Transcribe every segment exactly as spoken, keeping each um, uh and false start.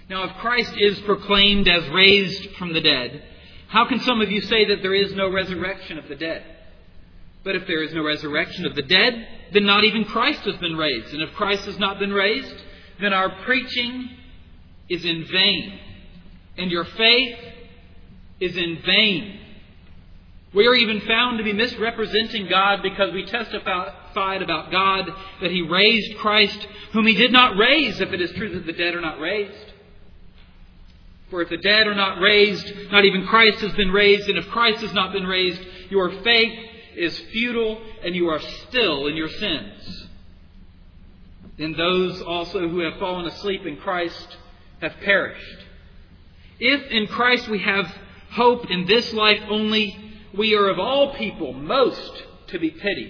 Now, if Christ is proclaimed as raised from the dead, how can some of you say that there is no resurrection of the dead? But if there is no resurrection of the dead, then not even Christ has been raised. And if Christ has not been raised, then our preaching is in vain, and your faith is in vain. We are even found to be misrepresenting God because we testified about God that He raised Christ, whom He did not raise, if it is true that the dead are not raised. For if the dead are not raised, not even Christ has been raised. And if Christ has not been raised, your faith is futile and you are still in your sins. Then those also who have fallen asleep in Christ have perished. If in Christ we have hope in this life only, we are of all people most to be pitied.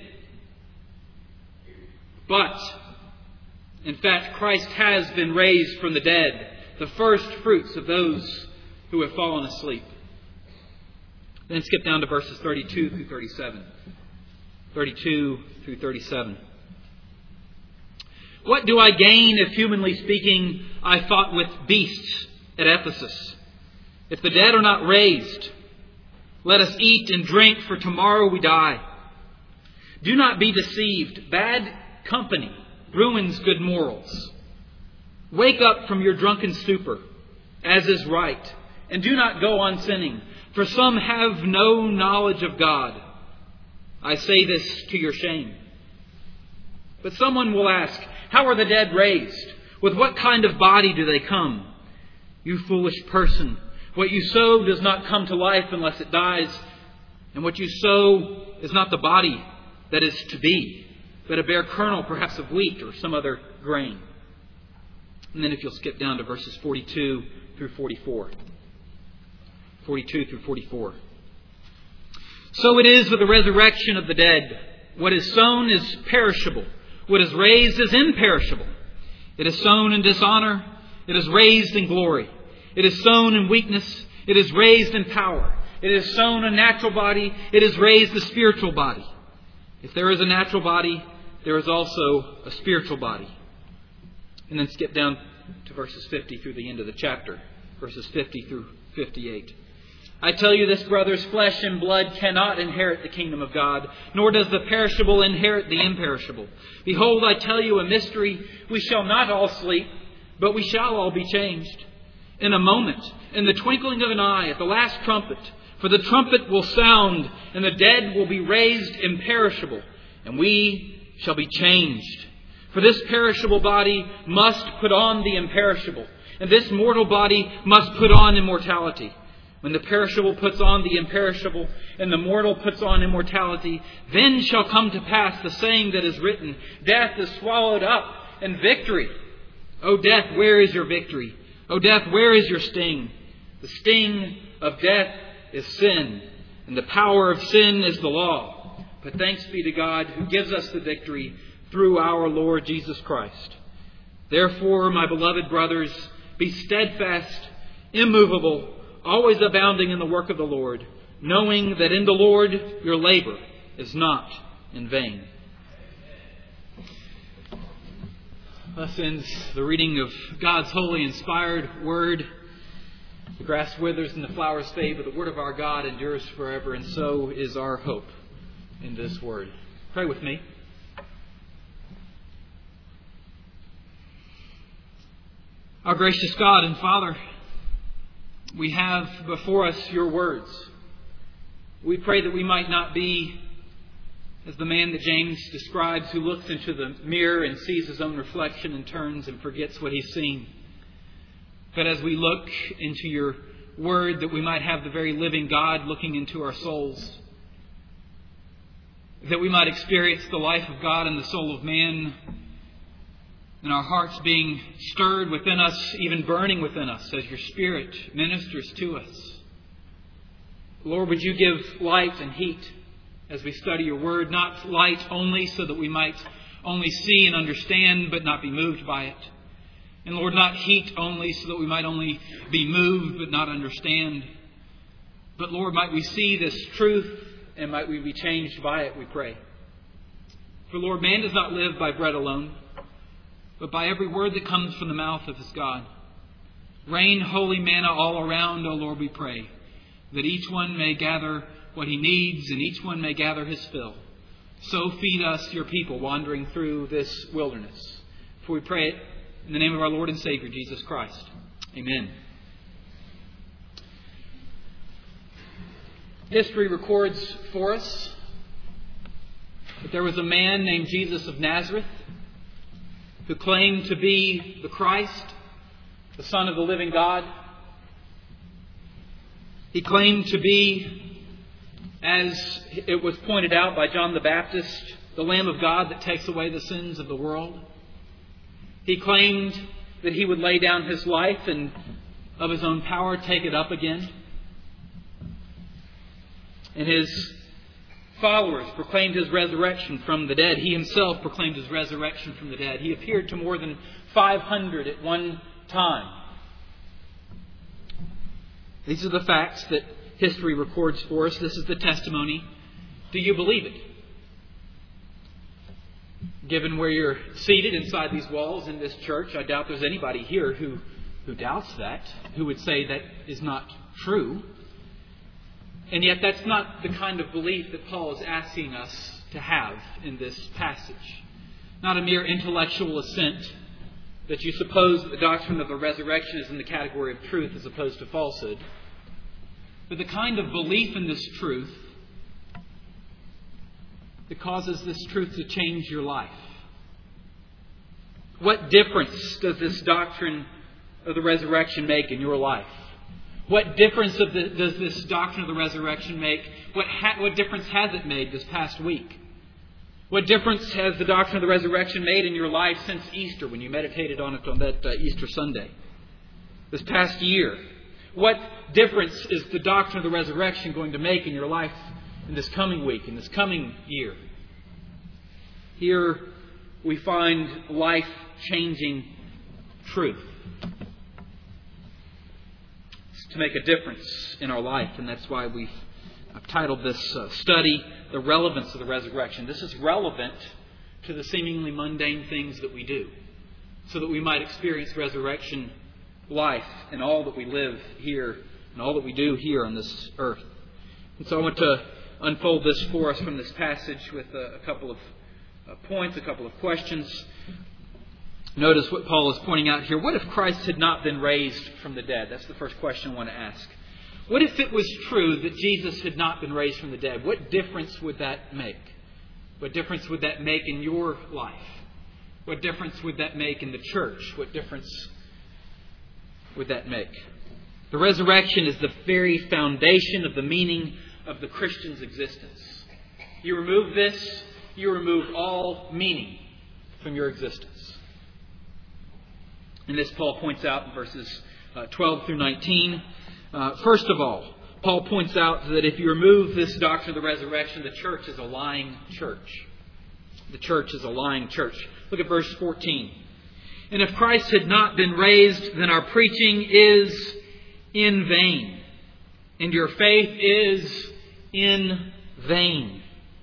But, in fact, Christ has been raised from the dead, the first fruits of those who have fallen asleep. Then skip down to verses thirty-two through thirty-seven. thirty-two through thirty-seven. What do I gain if, humanly speaking, I fought with beasts at Ephesus? If the dead are not raised, let us eat and drink, for tomorrow we die. Do not be deceived. Bad company ruins good morals. Wake up from your drunken stupor, as is right, and do not go on sinning, for some have no knowledge of God. I say this to your shame. But someone will ask, how are the dead raised? With what kind of body do they come? You foolish person, what you sow does not come to life unless it dies, and what you sow is not the body that is to be, but a bare kernel perhaps of wheat or some other grain. And then if you'll skip down to verses forty-two through forty-four. forty-two through forty-four. So it is with the resurrection of the dead. What is sown is perishable. What is raised is imperishable. It is sown in dishonor. It is raised in glory. It is sown in weakness. It is raised in power. It is sown a natural body. It is raised a spiritual body. If there is a natural body, there is also a spiritual body. And then skip down to verses fifty through the end of the chapter. Verses fifty through fifty-eight. I tell you this, brothers, flesh and blood cannot inherit the kingdom of God, nor does the perishable inherit the imperishable. Behold, I tell you a mystery. We shall not all sleep, but we shall all be changed. In a moment, in the twinkling of an eye, at the last trumpet. For the trumpet will sound, and the dead will be raised imperishable, and we shall be changed. For this perishable body must put on the imperishable, and this mortal body must put on immortality. When the perishable puts on the imperishable, and the mortal puts on immortality, then shall come to pass the saying that is written, death is swallowed up in victory. O death, where is your victory? O death, where is your sting? The sting of death is sin, and the power of sin is the law. But thanks be to God who gives us the victory through our Lord Jesus Christ. Therefore, my beloved brothers, be steadfast, immovable, always abounding in the work of the Lord, knowing that in the Lord your labor is not in vain. Thus ends the reading of God's holy inspired word. The grass withers and the flowers fade, but the word of our God endures forever, and so is our hope in this word. Pray with me. Our gracious God and Father, we have before us your words. We pray that we might not be as the man that James describes who looks into the mirror and sees his own reflection and turns and forgets what he's seen. But as we look into your word, that we might have the very living God looking into our souls. That we might experience the life of God in the soul of man, and our hearts being stirred within us, even burning within us, as your Spirit ministers to us. Lord, would you give light and heat as we study your word, not light only so that we might only see and understand, but not be moved by it. And Lord, not heat only so that we might only be moved, but not understand. But Lord, might we see this truth, and might we be changed by it, we pray. For Lord, man does not live by bread alone, but by every word that comes from the mouth of his God. Rain holy manna all around, O Lord, we pray, that each one may gather what he needs and each one may gather his fill. So feed us, your people, wandering through this wilderness. For we pray it in the name of our Lord and Savior, Jesus Christ. Amen. History records for us that there was a man named Jesus of Nazareth who claimed to be the Christ, the Son of the living God. He claimed to be, as it was pointed out by John the Baptist, the Lamb of God that takes away the sins of the world. He claimed that he would lay down his life and of his own power take it up again. And his followers proclaimed his resurrection from the dead. He himself proclaimed his resurrection from the dead. He appeared to more than five hundred at one time. These are the facts that history records for us. This is the testimony. Do you believe it? Given where you're seated inside these walls in this church, I doubt there's anybody here who, who doubts that, who would say that is not true. And yet that's not the kind of belief that Paul is asking us to have in this passage. Not a mere intellectual assent that you suppose that the doctrine of the resurrection is in the category of truth as opposed to falsehood. But the kind of belief in this truth that causes this truth to change your life. What difference does this doctrine of the resurrection make in your life? What difference of the, does this doctrine of the resurrection make? What, ha, what difference has it made this past week? What difference has the doctrine of the resurrection made in your life since Easter, when you meditated on it on that uh, Easter Sunday? This past year. What difference is the doctrine of the resurrection going to make in your life in this coming week, in this coming year? Here we find life-changing truth. It's to make a difference in our life, and that's why we've I've titled this uh, study, The Relevance of the Resurrection. This is relevant to the seemingly mundane things that we do, so that we might experience resurrection life in all that we live here and all that we do here on this earth. And so I want to unfold this for us from this passage with a, a couple of uh, points, a couple of questions. Notice what Paul is pointing out here. What if Christ had not been raised from the dead? That's the first question I want to ask. What if it was true that Jesus had not been raised from the dead? What difference would that make? What difference would that make in your life? What difference would that make in the church? What difference would that make? The resurrection is the very foundation of the meaning of the Christian's existence. You remove this, you remove all meaning from your existence. And this Paul points out in verses uh, twelve through nineteen. Uh, first of all, Paul points out that if you remove this doctrine of the resurrection, the church is a lying church. The church is a lying church. Look at verse fourteen. And if Christ had not been raised, then our preaching is in vain, and your faith is in vain.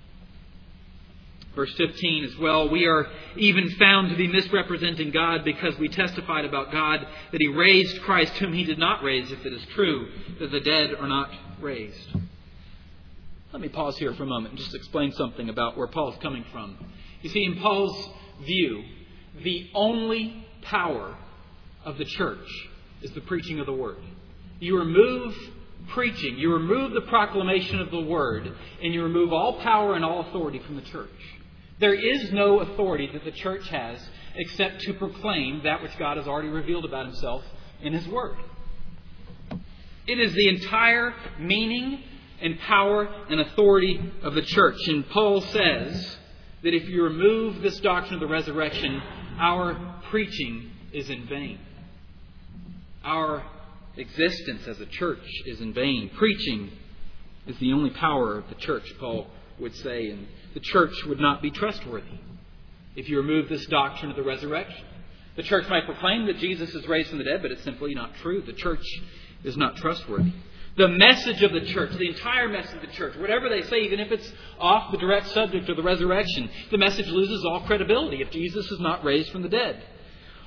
Verse fifteen as well, we are even found to be misrepresenting God because we testified about God that He raised Christ whom He did not raise, if it is true that the dead are not raised. Let me pause here for a moment and just explain something about where Paul's coming from. You see, in Paul's view, the only power of the church is the preaching of the Word. You remove preaching, you remove the proclamation of the Word, and you remove all power and all authority from the church. There is no authority that the church has except to proclaim that which God has already revealed about Himself in His Word. It is the entire meaning and power and authority of the church. And Paul says that if you remove this doctrine of the resurrection, our preaching is in vain. Our existence as a church is in vain. Preaching is the only power of the church, Paul would say, and the church would not be trustworthy if you remove this doctrine of the resurrection. The church might proclaim that Jesus is raised from the dead, but it's simply not true. The church is not trustworthy. The message of the church, the entire message of the church, whatever they say, even if it's off the direct subject of the resurrection, the message loses all credibility if Jesus is not raised from the dead.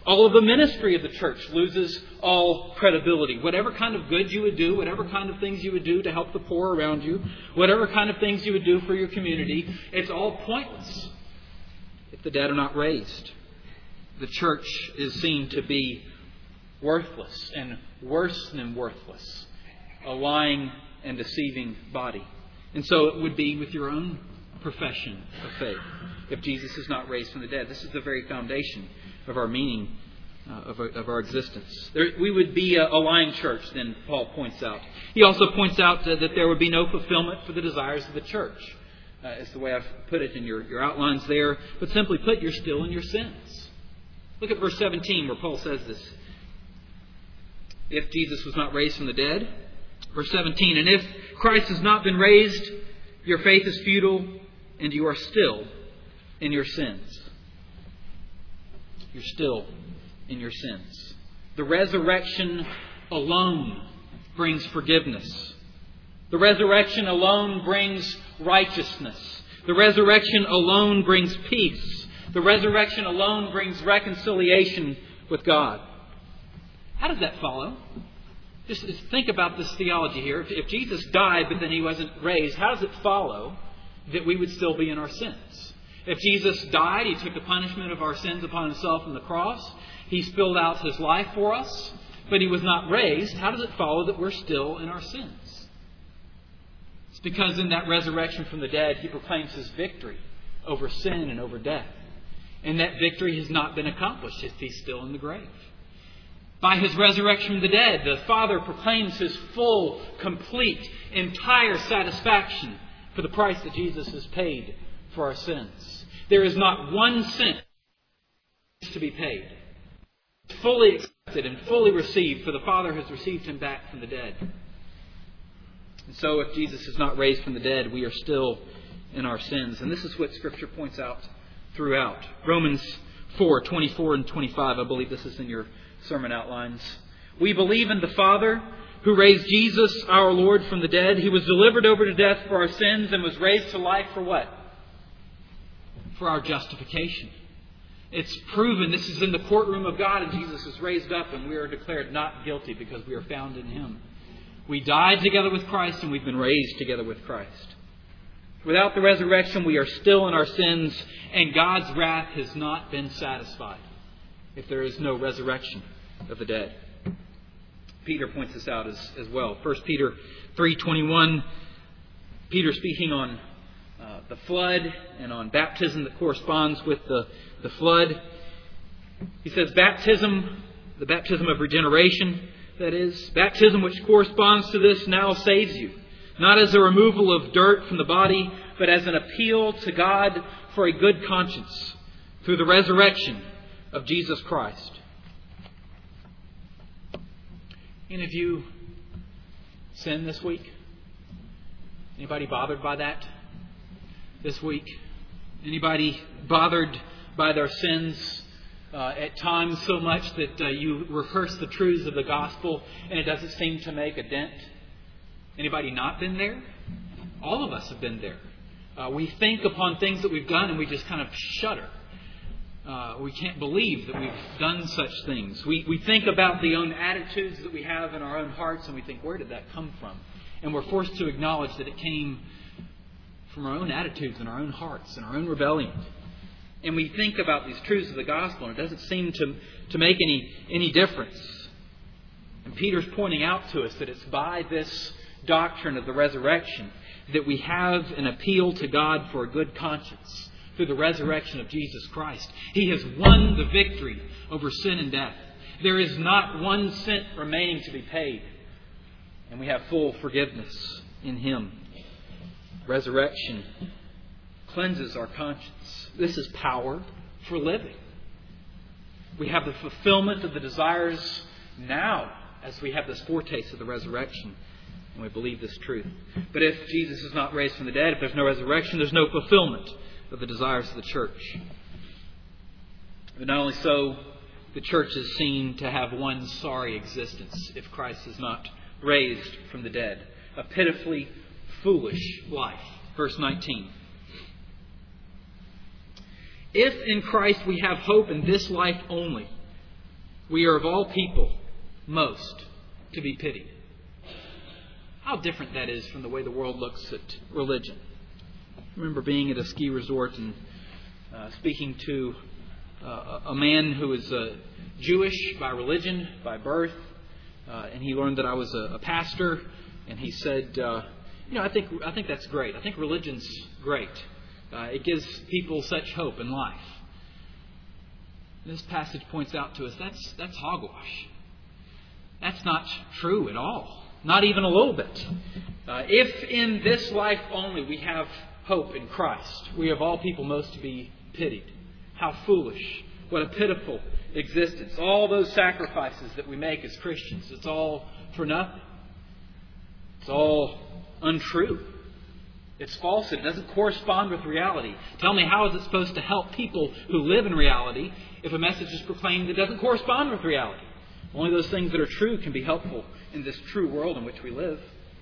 All of the ministry of the church loses all credibility. Whatever kind of good you would do, whatever kind of things you would do to help the poor around you, whatever kind of things you would do for your community, it's all pointless if the dead are not raised. The church is seen to be worthless and worse than worthless, a lying and deceiving body. And so it would be with your own profession of faith if Jesus is not raised from the dead. This is the very foundation of our meaning, uh, of, our, of our existence. There, we would be a, a lying church, then Paul points out. He also points out uh, that there would be no fulfillment for the desires of the church. Uh, is the way I've put it in your, your outlines there. But simply put, you're still in your sins. Look at verse seventeen where Paul says this. If Jesus was not raised from the dead. Verse seventeen, and if Christ has not been raised, your faith is futile and you are still in your sins. You're still in your sins. The resurrection alone brings forgiveness. The resurrection alone brings righteousness. The resurrection alone brings peace. The resurrection alone brings reconciliation with God. How does that follow? Just, just think about this theology here. If, if Jesus died but then He wasn't raised, how does it follow that we would still be in our sins? If Jesus died, He took the punishment of our sins upon Himself on the cross. He spilled out His life for us, but He was not raised. How does it follow that we're still in our sins? It's because in that resurrection from the dead, He proclaims His victory over sin and over death. And that victory has not been accomplished if He's still in the grave. By His resurrection from the dead, the Father proclaims His full, complete, entire satisfaction for the price that Jesus has paid for our sins. There is not one cent to be paid. Fully accepted and fully received, for the Father has received Him back from the dead. And so if Jesus is not raised from the dead, we are still in our sins. And this is what Scripture points out throughout. Romans four, twenty-four and twenty-five, I believe this is in your sermon outlines. We believe in the Father who raised Jesus, our Lord, from the dead. He was delivered over to death for our sins and was raised to life for what? For our justification. It's proven. This is in the courtroom of God, and Jesus is raised up, and we are declared not guilty because we are found in Him. We died together with Christ, and we've been raised together with Christ. Without the resurrection, we are still in our sins, and God's wrath has not been satisfied if there is no resurrection of the dead. Peter points this out as, as well. First Peter three twenty-one, Peter speaking on uh, the flood and on baptism that corresponds with the, the flood. He says, baptism, the baptism of regeneration, that is, baptism which corresponds to this now saves you, not as a removal of dirt from the body, but as an appeal to God for a good conscience through the resurrection of Jesus Christ. Any of you sin this week? Anybody bothered by that this week? Anybody bothered by their sins uh, at times so much that uh, you rehearse the truths of the gospel and it doesn't seem to make a dent? Anybody not been there? All of us have been there. Uh, we think upon things that we've done and we just kind of shudder. Uh, we can't believe that we've done such things. We we think about the own attitudes that we have in our own hearts and we think, where did that come from? And we're forced to acknowledge that it came from our own attitudes and our own hearts and our own rebellion. And we think about these truths of the gospel and it doesn't seem to, to make any, any difference. And Peter's pointing out to us that it's by this doctrine of the resurrection that we have an appeal to God for a good conscience. Through the resurrection of Jesus Christ. He has won the victory over sin and death. There is not one cent remaining to be paid. And we have full forgiveness in Him. Resurrection cleanses our conscience. This is power for living. We have the fulfillment of the desires now as we have this foretaste of the resurrection. And we believe this truth. But if Jesus is not raised from the dead, if there's no resurrection, there's no fulfillment of the desires of the church. But not only so, the church is seen to have one sorry existence if Christ is not raised from the dead. A pitifully foolish life. Verse nineteen. If in Christ we have hope in this life only, we are of all people most to be pitied. How different that is from the way the world looks at religion. I remember being at a ski resort and uh, speaking to uh, a man who was uh, Jewish by religion, by birth, uh, and he learned that I was a, a pastor, and he said, uh, you know, I think I think that's great. I think religion's great. Uh, it gives people such hope in life. This passage points out to us that's that's hogwash. That's not true at all. Not even a little bit. Uh, if in this life only we have hope in Christ, we of all people most to be pitied. How foolish. What a pitiful existence. All those sacrifices that we make as Christians, it's all for nothing. It's all untrue. It's false. It doesn't correspond with reality. Tell me, how is it supposed to help people who live in reality if a message is proclaimed that doesn't correspond with reality? Only those things that are true can be helpful in this true world in which we live.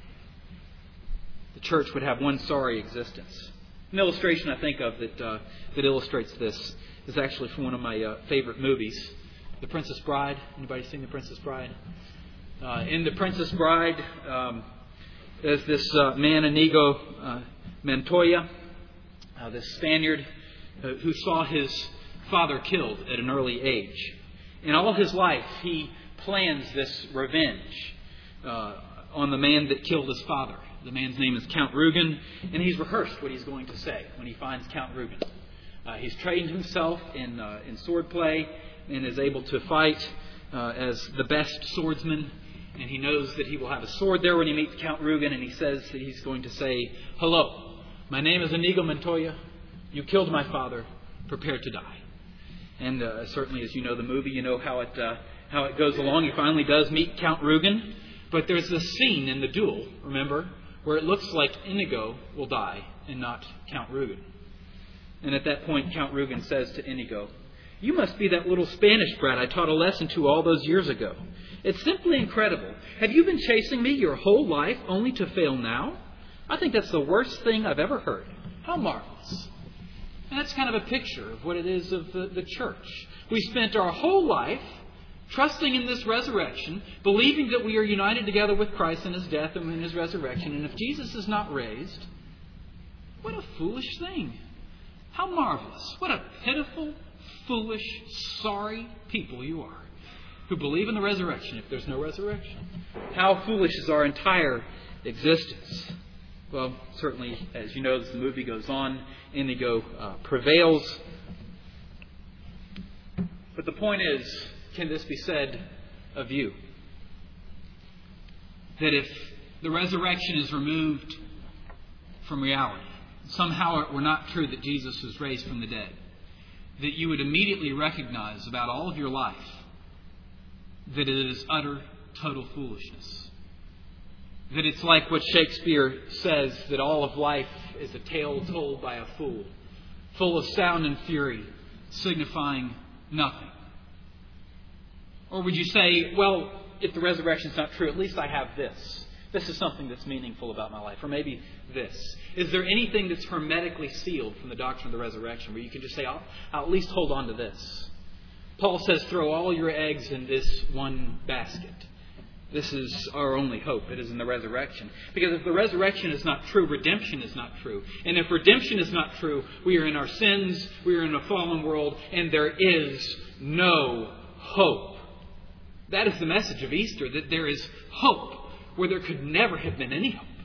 The church would have one sorry existence. An illustration I think of that uh, that illustrates this is actually from one of my uh, favorite movies, The Princess Bride. Anybody seen The Princess Bride? Uh, in The Princess Bride, um, there's this uh, man, Inigo uh, Montoya, uh, this Spaniard uh, who saw his father killed at an early age. In all his life, he plans this revenge uh, on the man that killed his father. The man's name is Count Rugen, and he's rehearsed what he's going to say when he finds Count Rugen. Uh, he's trained himself in uh, in swordplay and is able to fight uh, as the best swordsman. And he knows that he will have a sword there when he meets Count Rugen, and he says that he's going to say, "Hello, my name is Inigo Montoya. You killed my father. Prepare to die." And uh, certainly, as you know the movie, you know how it uh, how it goes along. He finally does meet Count Rugen, but there's this scene in the duel, remember, where it looks like Inigo will die and not Count Rugen. And at that point, Count Rugen says to Inigo, "You must be that little Spanish brat I taught a lesson to all those years ago. It's simply incredible. Have you been chasing me your whole life only to fail now? I think that's the worst thing I've ever heard." How marvelous. And that's kind of a picture of what it is of the, the church. We spent our whole life trusting in this resurrection, believing that we are united together with Christ in His death and in His resurrection. And if Jesus is not raised, what a foolish thing. How marvelous. What a pitiful, foolish, sorry people you are who believe in the resurrection if there's no resurrection. How foolish is our entire existence. Well, certainly, as you know, as the movie goes on, Inigo uh, prevails. But the point is, can this be said of you? That if the resurrection is removed from reality, somehow it were not true that Jesus was raised from the dead, that you would immediately recognize about all of your life that it is utter, total foolishness. That it's like what Shakespeare says, that all of life is a tale told by a fool, full of sound and fury, signifying nothing. Or would you say, well, if the resurrection is not true, at least I have this. This is something that's meaningful about my life. Or maybe this. Is there anything that's hermetically sealed from the doctrine of the resurrection where you can just say, I'll, I'll at least hold on to this? Paul says, throw all your eggs in this one basket. This is our only hope. It is in the resurrection. Because if the resurrection is not true, redemption is not true. And if redemption is not true, we are in our sins, we are in a fallen world, and there is no hope. That is the message of Easter, that there is hope where there could never have been any hope.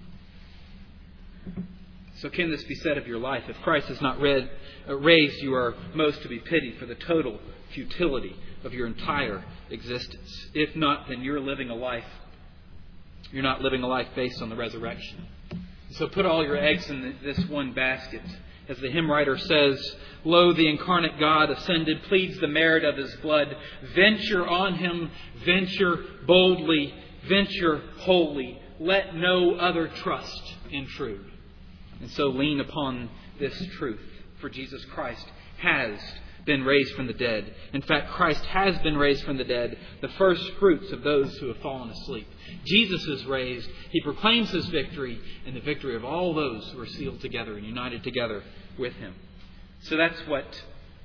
So can this be said of your life? If Christ is not read, uh, raised, you are most to be pitied for the total futility of your entire existence. If not, then you're living a life. You're not living a life based on the resurrection. So put all your eggs in this one basket. As the hymn writer says, lo, the incarnate God ascended, pleads the merit of His blood. Venture on Him, venture boldly, venture wholly. Let no other trust intrude. And so lean upon this truth, for Jesus Christ has been raised from the dead. In fact, Christ has been raised from the dead, the first fruits of those who have fallen asleep. Jesus is raised. He proclaims His victory and the victory of all those who are sealed together and united together with Him. So that's what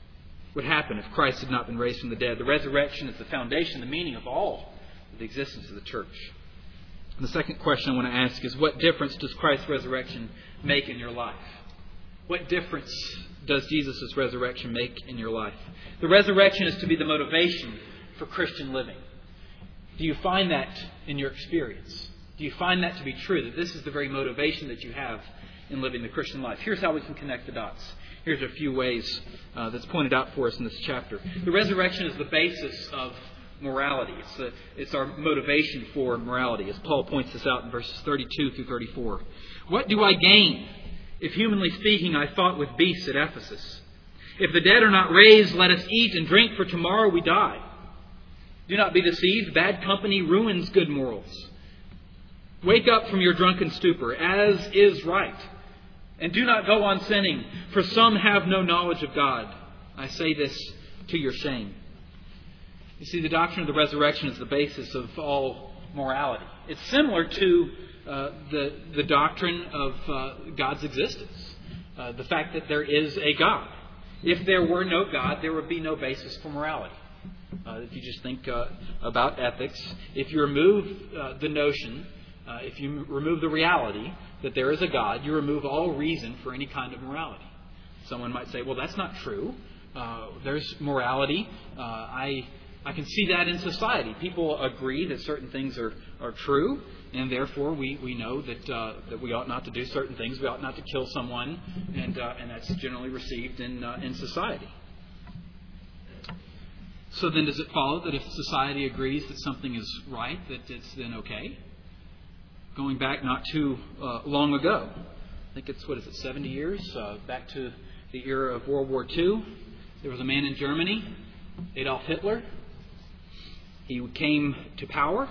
would happen if Christ had not been raised from the dead. The resurrection is the foundation, the meaning of all of the existence of the church. And the second question I want to ask is, what difference does Christ's resurrection make in your life? What difference does Jesus' resurrection make in your life? The resurrection is to be the motivation for Christian living. Do you find that in your experience? Do you find that to be true, that this is the very motivation that you have in living the Christian life? Here's how we can connect the dots. Here's a few ways uh, that's pointed out for us in this chapter. The resurrection is the basis of morality. It's, the, it's our motivation for morality, as Paul points this out in verses thirty-two through thirty-four. What do I gain if, humanly speaking, I fought with beasts at Ephesus? If the dead are not raised, let us eat and drink, for tomorrow we die. Do not be deceived. Bad company ruins good morals. Wake up from your drunken stupor, as is right. And do not go on sinning, for some have no knowledge of God. I say this to your shame. You see, the doctrine of the resurrection is the basis of all morality. It's similar to uh, the, the doctrine of uh, God's existence. Uh, the fact that there is a God. If there were no God, there would be no basis for morality. Uh, if you just think uh, about ethics, if you remove uh, the notion, uh, if you remove the reality that there is a God, you remove all reason for any kind of morality. Someone might say, well, that's not true. Uh, there's morality. Uh, I I can see that in society. People agree that certain things are, are true, and therefore we, we know that uh, that we ought not to do certain things. We ought not to kill someone, and uh, and that's generally received in uh, in society. So then does it follow that if society agrees that something is right, that it's then okay? Going back not too uh, long ago, I think it's, what is it, seventy years, uh, back to the era of World War Two, there was a man in Germany, Adolf Hitler. He came to power,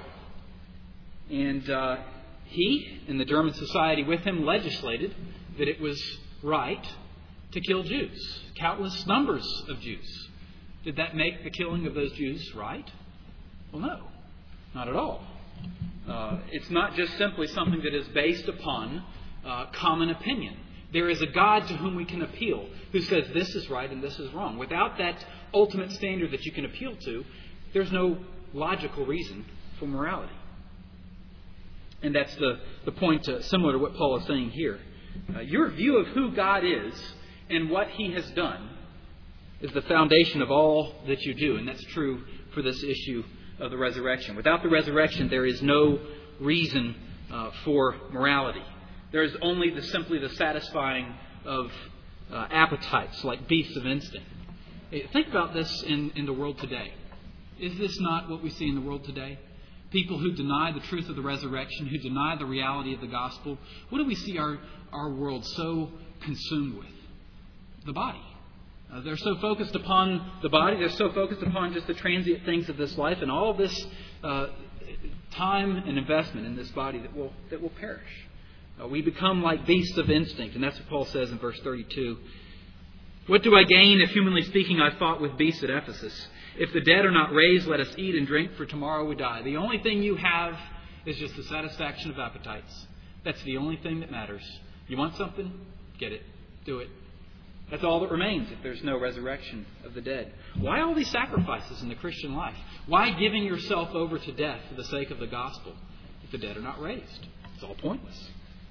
and uh, he and the German society with him legislated that it was right to kill Jews, countless numbers of Jews. Did that make the killing of those Jews right? Well, no, not at all. Uh, it's not just simply something that is based upon uh, common opinion. There is a God to whom we can appeal who says this is right and this is wrong. Without that ultimate standard that you can appeal to, there's no logical reason for morality. And that's the, the point uh, similar to what Paul is saying here. Uh, your view of who God is and what He has done is the foundation of all that you do. And that's true for this issue of the resurrection. Without the resurrection, there is no reason uh, for morality. There is only the, simply the satisfying of uh, appetites like beasts of instinct. Hey, think about this in, in the world today. Is this not what we see in the world today? People who deny the truth of the resurrection, who deny the reality of the gospel. What do we see our, our world so consumed with? The body. Uh, they're so focused upon the body. They're so focused upon just the transient things of this life and all of this uh, time and investment in this body that will that will perish. Uh, we become like beasts of instinct, and that's what Paul says in verse thirty-two. What do I gain if, humanly speaking, I fought with beasts at Ephesus? If the dead are not raised, let us eat and drink, for tomorrow we die. The only thing you have is just the satisfaction of appetites. That's the only thing that matters. You want something? Get it. Do it. That's all that remains if there's no resurrection of the dead. Why all these sacrifices in the Christian life? Why giving yourself over to death for the sake of the gospel if the dead are not raised? It's all pointless.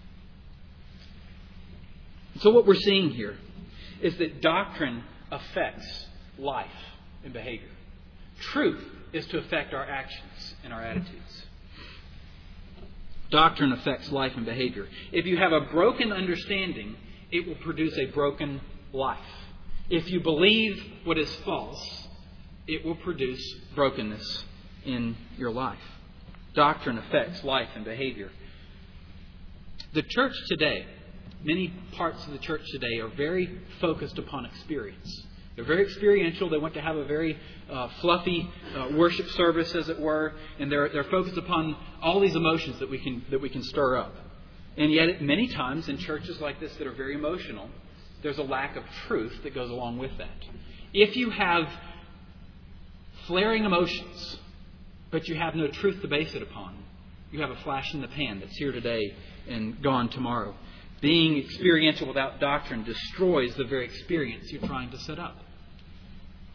So what we're seeing here is that doctrine affects life and behavior. Truth is to affect our actions and our attitudes. Doctrine affects life and behavior. If you have a broken understanding, it will produce a broken life. If you believe what is false, it will produce brokenness in your life. Doctrine affects life and behavior. The church today, many parts of the church today are very focused upon experience. They're very experiential. They want to have a very uh, fluffy uh, worship service, as it were, and they're they're focused upon all these emotions that we can that we can stir up. And yet, many times in churches like this that are very emotional, there's a lack of truth that goes along with that. If you have flaring emotions, but you have no truth to base it upon, you have a flash in the pan that's here today and gone tomorrow. Being experiential without doctrine destroys the very experience you're trying to set up.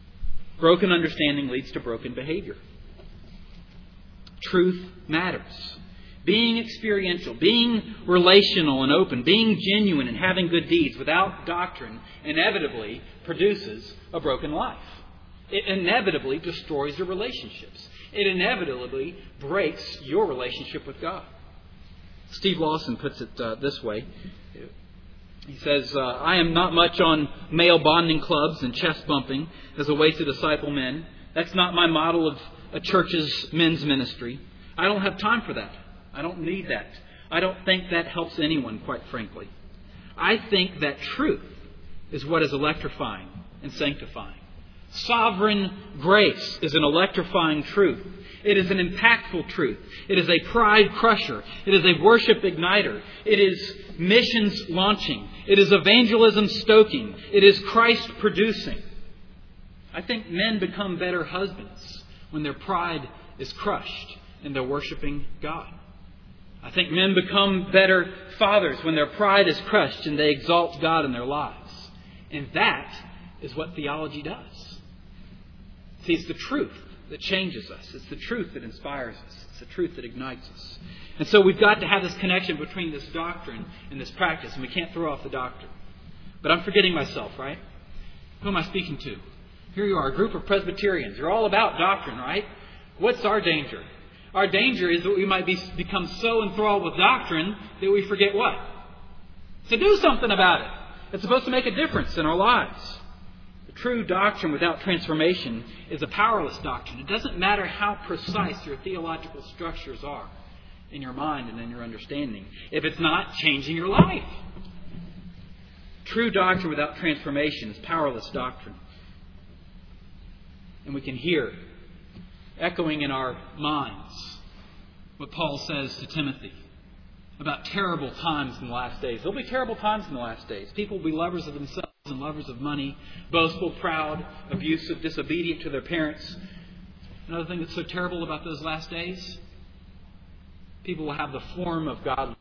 Broken understanding leads to broken behavior. Truth matters. Being experiential, being relational and open, being genuine and having good deeds without doctrine inevitably produces a broken life. It inevitably destroys your relationships. It inevitably breaks your relationship with God. Steve Lawson puts it uh, this way. He says, uh, I am not much on male bonding clubs and chest bumping as a way to disciple men. That's not my model of a church's men's ministry. I don't have time for that. I don't need that. I don't think that helps anyone, quite frankly. I think that truth is what is electrifying and sanctifying. Sovereign grace is an electrifying truth. It is an impactful truth. It is a pride crusher. It is a worship igniter. It is missions launching. It is evangelism stoking. It is Christ producing. I think men become better husbands when their pride is crushed and they're worshiping God. I think men become better fathers when their pride is crushed and they exalt God in their lives. And that is what theology does. See, it's the truth that changes us. It's the truth that inspires us. It's the truth that ignites us. And so we've got to have this connection between this doctrine and this practice, and we can't throw off the doctrine. But I'm forgetting myself, right? Who am I speaking to? Here you are, a group of Presbyterians. You're all about doctrine, right? What's our danger? Our danger is that we might be, become so enthralled with doctrine that we forget what? To do something about it. It's supposed to make a difference in our lives. True doctrine without transformation is a powerless doctrine. It doesn't matter how precise your theological structures are in your mind and in your understanding if it's not changing your life. True doctrine without transformation is powerless doctrine. And we can hear, echoing in our minds, what Paul says to Timothy about terrible times in the last days. There'll be terrible times in the last days. People will be lovers of themselves and lovers of money, boastful, proud, abusive, disobedient to their parents. Another thing that's so terrible about those last days, people will have the form of God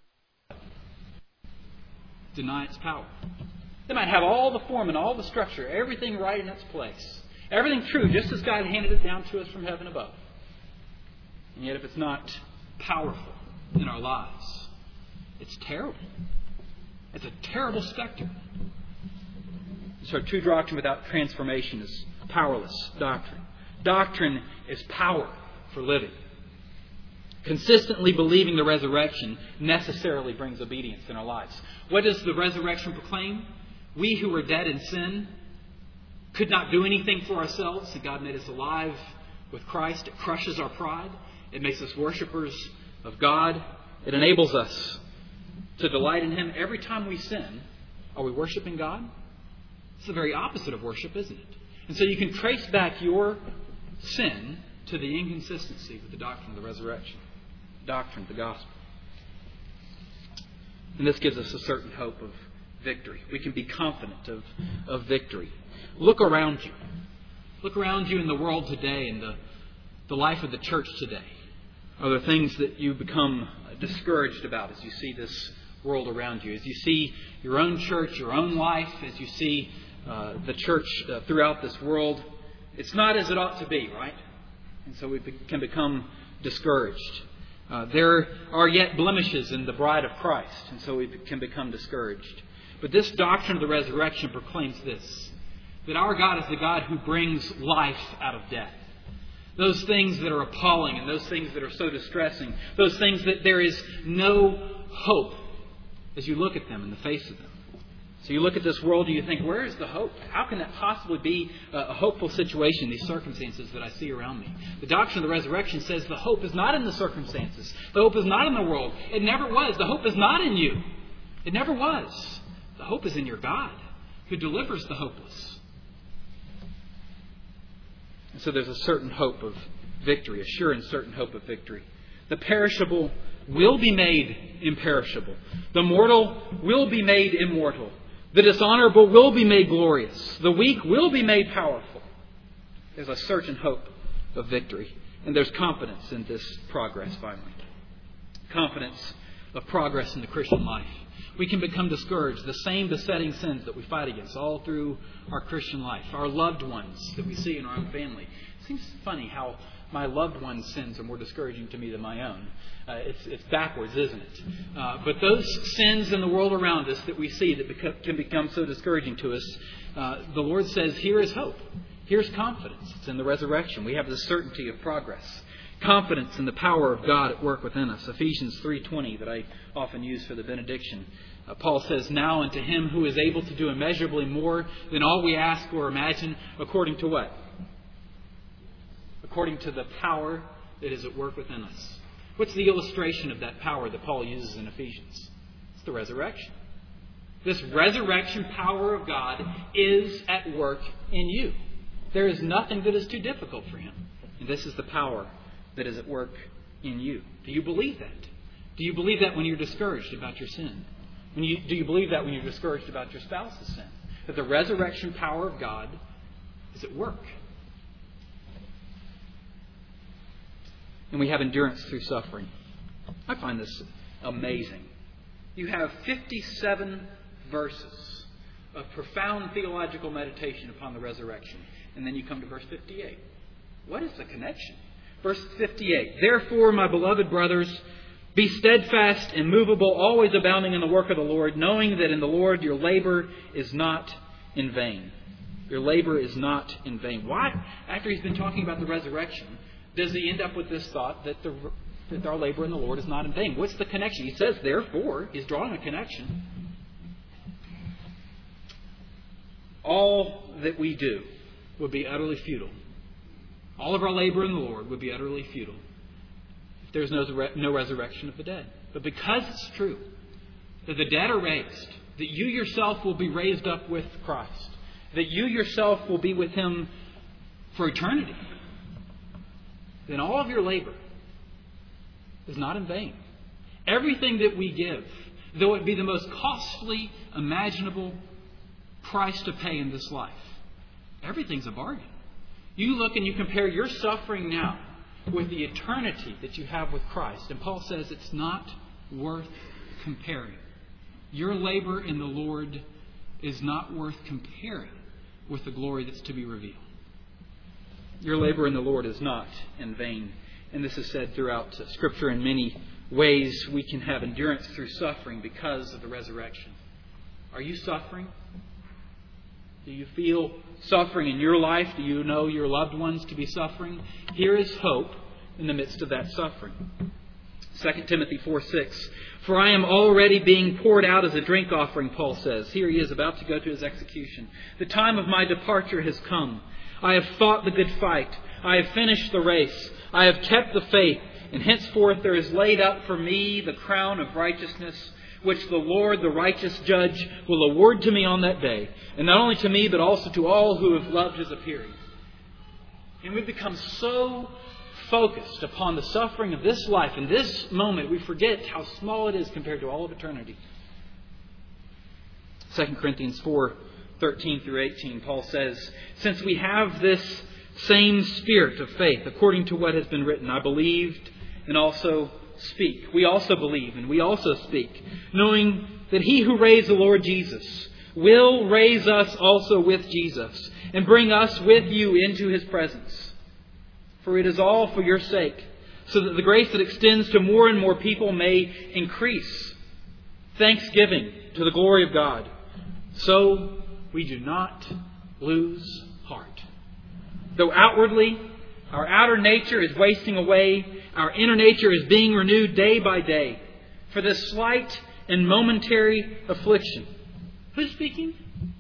deny its power. They might have all the form and all the structure, everything right in its place, everything true, just as God handed it down to us from heaven above. And yet if it's not powerful in our lives, it's terrible. It's a terrible specter. So true doctrine without transformation is powerless doctrine. Doctrine is power for living. Consistently believing the resurrection necessarily brings obedience in our lives. What does the resurrection proclaim? We who were dead in sin could not do anything for ourselves, and God made us alive with Christ. It crushes our pride. It makes us worshipers of God. It enables us to delight in Him. Every time we sin, are we worshiping God? It's the very opposite of worship, isn't it? And so you can trace back your sin to the inconsistency with the doctrine of the resurrection, doctrine of the gospel. And this gives us a certain hope of victory. We can be confident of, of victory. Look around you. Look around you in the world today and the, the life of the church today. Are there things that you become discouraged about as you see this world around you? As you see your own church, your own life, as you see uh, the church uh, throughout this world, it's not as it ought to be, right? And so we be- can become discouraged. Uh, there are yet blemishes in the bride of Christ, and so we can become discouraged. But this doctrine of the resurrection proclaims this, that our God is the God who brings life out of death. Those things that are appalling and those things that are so distressing, those things that there is no hope as you look at them in the face of them. So you look at this world and you think, where is the hope? How can that possibly be a hopeful situation, these circumstances that I see around me? The doctrine of the resurrection says the hope is not in the circumstances. The hope is not in the world. It never was. The hope is not in you. It never was. The hope is in your God, who delivers the hopeless. And so there's a certain hope of victory, a sure and certain hope of victory. The perishable will be made imperishable. The mortal will be made immortal. The dishonorable will be made glorious. The weak will be made powerful. There's a certain hope of victory. And there's confidence in this progress finally. Confidence of progress in the Christian life. We can become discouraged. The same besetting sins that we fight against all through our Christian life. Our loved ones that we see in our own family. It seems funny how my loved ones' sins are more discouraging to me than my own. Uh, it's, it's backwards, isn't it? Uh, but those sins in the world around us that we see that beca- can become so discouraging to us, uh, the Lord says, here is hope. Here's confidence. It's in the resurrection. We have the certainty of progress. Confidence in the power of God at work within us. Ephesians three twenty that I often use for the benediction. Uh, Paul says, now unto Him who is able to do immeasurably more than all we ask or imagine, according to what? According to the power that is at work within us. What's the illustration of that power that Paul uses in Ephesians? It's the resurrection. This resurrection power of God is at work in you. There is nothing that is too difficult for Him. And this is the power that is at work in you. Do you believe that? Do you believe that when you're discouraged about your sin? When you, do you believe that when you're discouraged about your spouse's sin? That the resurrection power of God is at work. And we have endurance through suffering. I find this amazing. You have fifty-seven verses of profound theological meditation upon the resurrection. And then you come to verse fifty-eight. What is the connection? Verse fifty-eight. Therefore, my beloved brothers, be steadfast, immovable, always abounding in the work of the Lord, knowing that in the Lord your labor is not in vain. Your labor is not in vain. Why? After he's been talking about the resurrection, does he end up with this thought that, the, that our labor in the Lord is not in vain? What's the connection? He says, therefore, he's drawing a connection. All that we do would be utterly futile. All of our labor in the Lord would be utterly futile if there's no, no resurrection of the dead. But because it's true that the dead are raised, that you yourself will be raised up with Christ, that you yourself will be with Him for eternity, then all of your labor is not in vain. Everything that we give, though it be the most costly imaginable price to pay in this life, everything's a bargain. You look and you compare your suffering now with the eternity that you have with Christ. And Paul says it's not worth comparing. Your labor in the Lord is not worth comparing with the glory that's to be revealed. Your labor in the Lord is not in vain. And this is said throughout Scripture in many ways. We can have endurance through suffering because of the resurrection. Are you suffering? Do you feel suffering in your life? Do you know your loved ones to be suffering? Here is hope in the midst of that suffering. Second Timothy four six. For I am already being poured out as a drink offering, Paul says. Here he is about to go to his execution. The time of my departure has come. I have fought the good fight. I have finished the race. I have kept the faith. And henceforth there is laid up for me the crown of righteousness, which the Lord, the righteous judge, will award to me on that day. And not only to me, but also to all who have loved His appearing. And we've become so focused upon the suffering of this life. In this moment, we forget how small it is compared to all of eternity. Second Corinthians four thirteen through eighteen, Paul says, since we have this same spirit of faith, according to what has been written, I believed and also speak. We also believe and we also speak, knowing that He who raised the Lord Jesus will raise us also with Jesus and bring us with you into His presence. For it is all for your sake, so that the grace that extends to more and more people may increase. Thanksgiving to the glory of God. So we do not lose heart. Though outwardly our outer nature is wasting away, our inner nature is being renewed day by day. For this slight and momentary affliction. Who's speaking?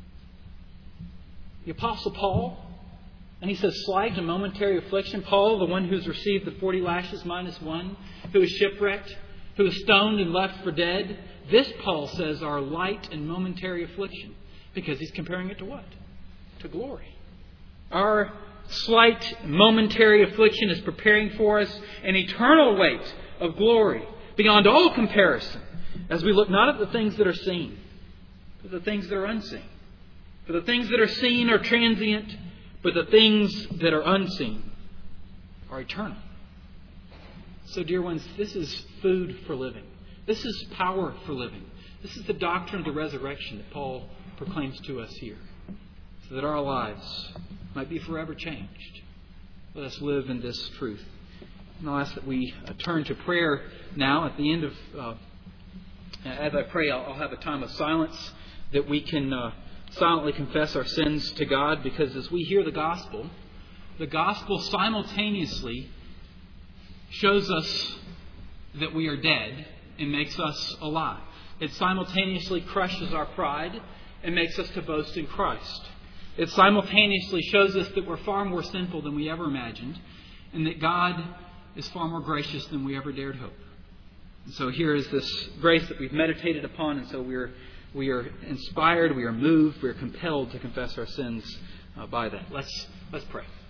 The Apostle Paul. And he says slight and momentary affliction. Paul, the one who's received the forty lashes minus one, who is shipwrecked, who is stoned and left for dead. This, Paul says, are light and momentary affliction. Because he's comparing it to what? To glory. Our slight momentary affliction is preparing for us an eternal weight of glory beyond all comparison, as we look not at the things that are seen, but the things that are unseen. For the things that are seen are transient, but the things that are unseen are eternal. So, dear ones, this is food for living. This is power for living. This is the doctrine of the resurrection that Paul proclaims to us here, so that our lives might be forever changed. Let us live in this truth. And I'll ask that we uh, turn to prayer now. At the end of, uh, as I pray, I'll, I'll have a time of silence that we can uh, silently confess our sins to God, because as we hear the gospel, the gospel simultaneously shows us that we are dead and makes us alive. It simultaneously crushes our pride and makes us to boast in Christ. It simultaneously shows us that we're far more sinful than we ever imagined, and that God is far more gracious than we ever dared hope. And so here is this grace that we've meditated upon, and so we're we are inspired, we are moved, we are compelled to confess our sins uh, by that. Let's let's pray.